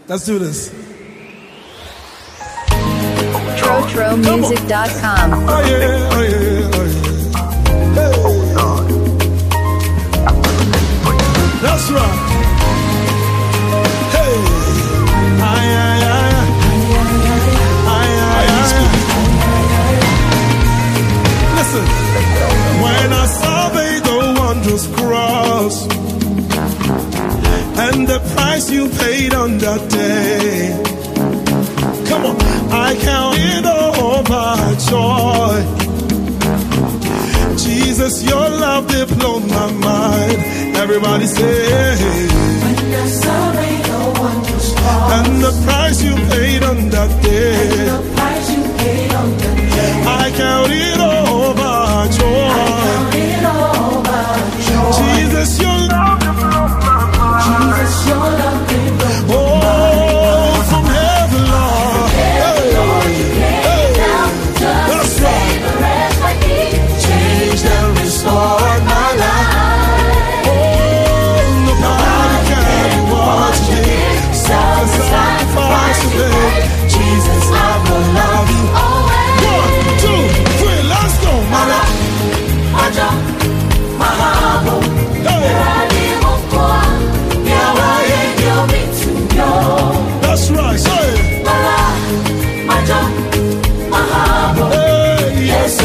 Let's do this. TroTroMusic.com. Oh yeah, oh yeah, oh yeah. Hey. That's right. Hey. Ay, ay, ay. Ay, ay, ay. Listen. When I survey the wondrous cross and the price you paid on that day, come on, I count it all my joy. Jesus, your love did blow my mind. Everybody say, when I survey the wondrous cross and the price you paid on that day, I count it all my joy. Jesus, your love did blow my mind. Jesus, your love did blow my mind. From heaven, Lord. That's right. Changed and restored my life. Oh, nobody can watch me. Sacrifice today. Jesus, I will love you always. 1, 2, 3, let's go, mama. That's right, say it. Hey, yes.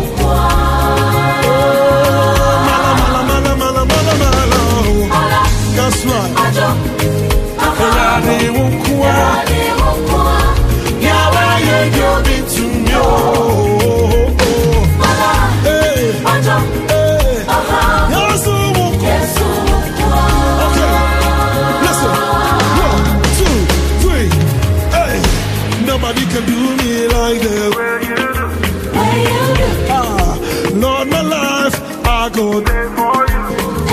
That's right. Nobody can do me like the way you do. Lord, my life, I go there for you.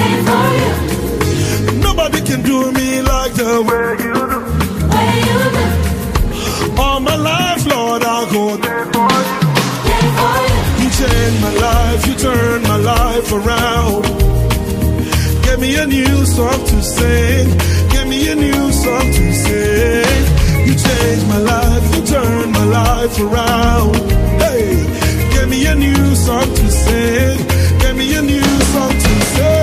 Nobody can do me like the way you do. All my life, Lord, I go there for you. You changed my life, you turned my life around. Give me a new song to sing. Give me a new song to sing. You changed my life, you turned my life around. Hey, give me a new song to sing. Give me a new song to sing.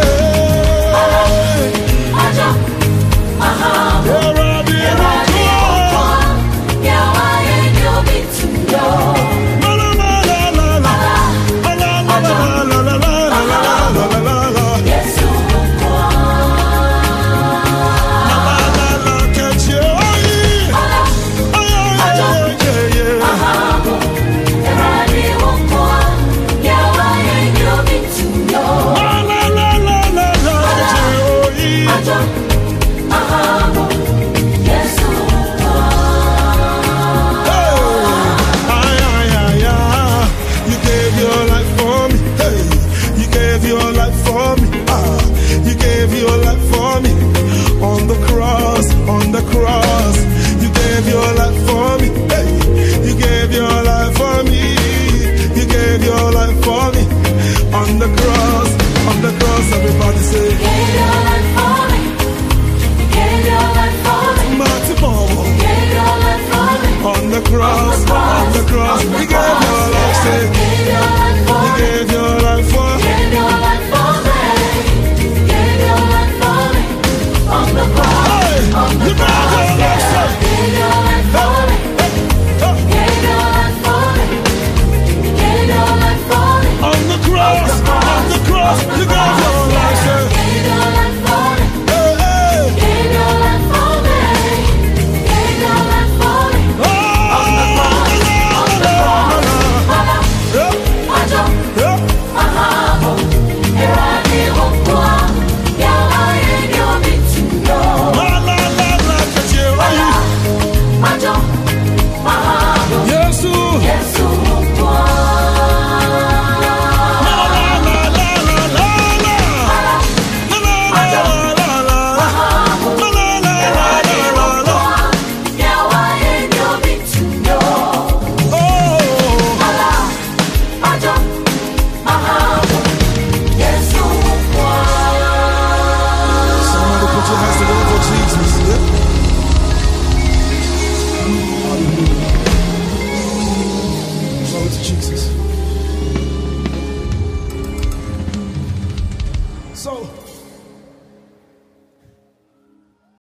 So